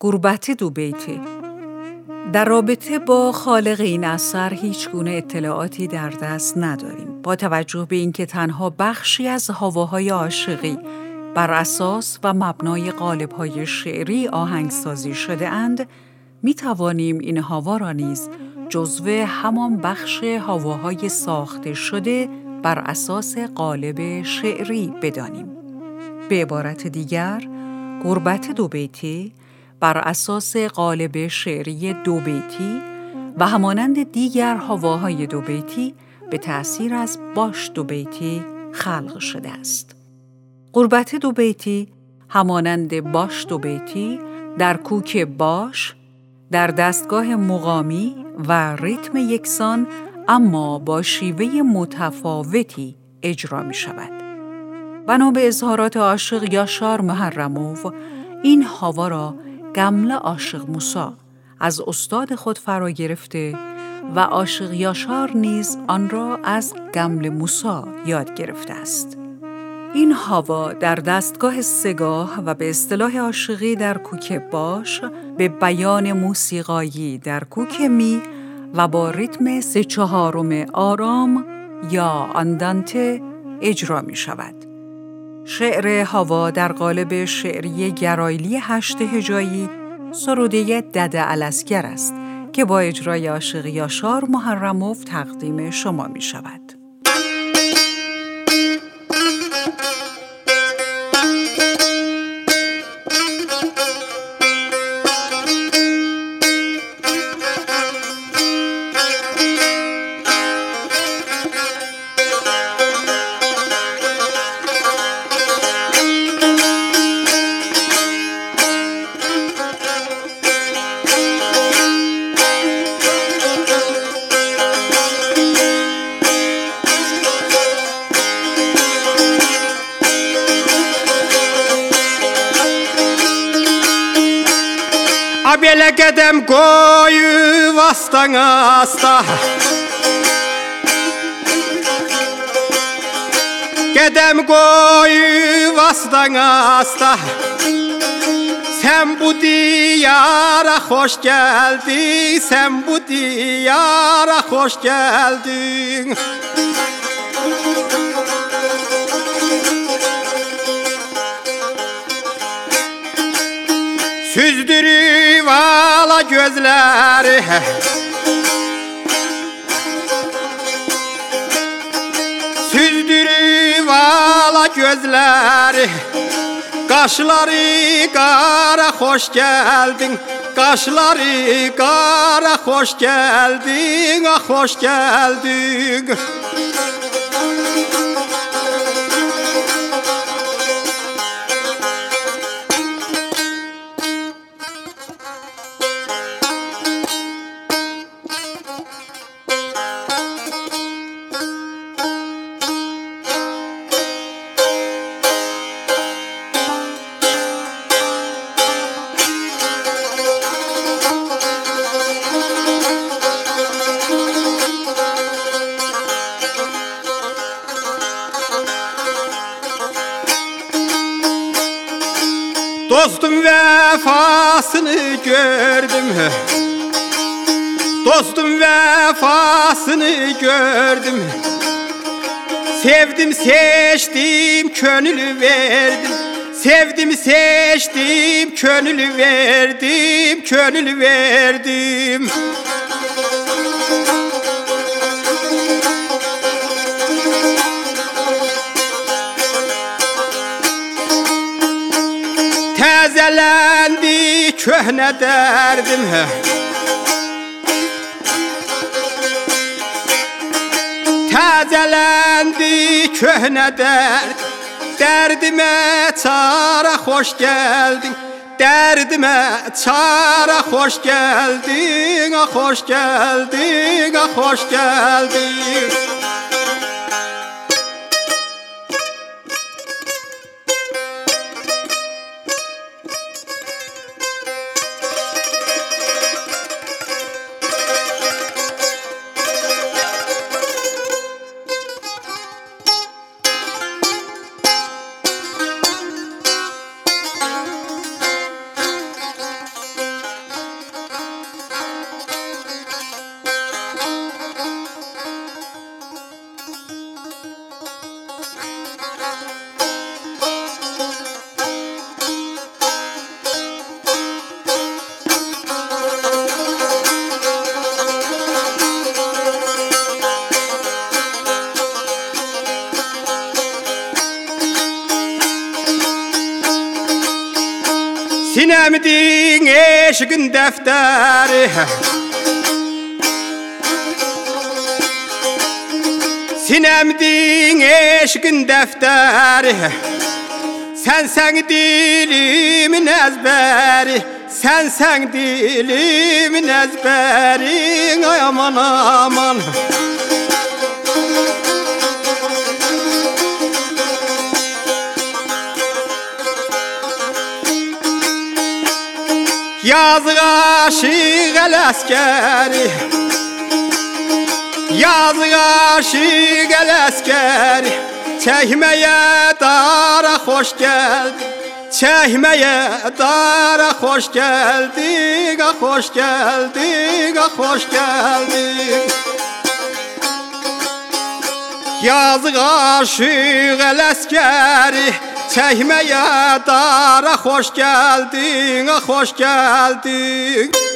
گربت دو بیتی. در رابطه با خالق این اثر هیچ گونه اطلاعاتی در دست نداریم. با توجه به اینکه تنها بخشی از هواهای عاشقی بر اساس و مبنای قالب‌های شعری آهنگسازی شده اند، می توانیم این هوا را نیز جزو همان بخش هواهای ساخته شده بر اساس قالب شعری بدانیم. به عبارت دیگر، گربت دو بیتی بر اساس قالب شعری دو بیتی و همانند دیگر هواهای دو بیتی به تأثیر از باش دو بیتی خلق شده است. گربت دو بیتی همانند باش دو بیتی در کوک باش، در دستگاه مقامی و ریتم یکسان اما با شیوه متفاوتی اجرا می شود. بنا به اظهارات عاشق یاشار محرموف، این هوا را گمل عاشق موسی از استاد خود فرا گرفته و عاشق یاشار نیز آن را از گمل موسی یاد گرفته است. این هوا در دستگاه سگاه و به اصطلاح عاشقی در کوک باش به بیان موسیقایی در کوک می و با ریتم 3/4 آرام یا آندانته اجرا می شود. شعر هوا در قالب شعری گرایلی 8 هجایی سروده دده الاسگر است که با اجرای عاشق یاشار محرموف تقدیم شما می شود. Belə qədəm qoyub astan asta, qədəm qoyub astan asta, sən bu diyara xoş gəldin, sən bu diyara xoş gəldin. Süzdürüb ala gözləri, süzdürüb ala gözləri, qaşları qara xoş gəldin, qaşları qara xoş gəldin, ah xoş gəldin. Dostum vefasını gördüm, dostum vefasını gördüm. Sevdim seçtim könül verdim, sevdim seçtim könül verdim, könül verdim. Təzələndi köhnə dərdim, təzələndi köhnə dərd, dərdimə çara xoş gəldin, dərdimə çara xoş gəldin, ah xoş gəldin, ah xoş gəldin. Sinemdin eşkin defteri Sinemdin eşkin defteri Sen dilimin ezberi Sen dilimin ezberi Ay aman aman Yazık aşık el askeri Yazık aşık el askeri Çekmeye dara hoş geldin Çekmeye dara hoş geldin Ah hoş geldin, ah hoş geldin Yazık aşık el askeri Çekmeye dara hoş geldin, ah hoş geldin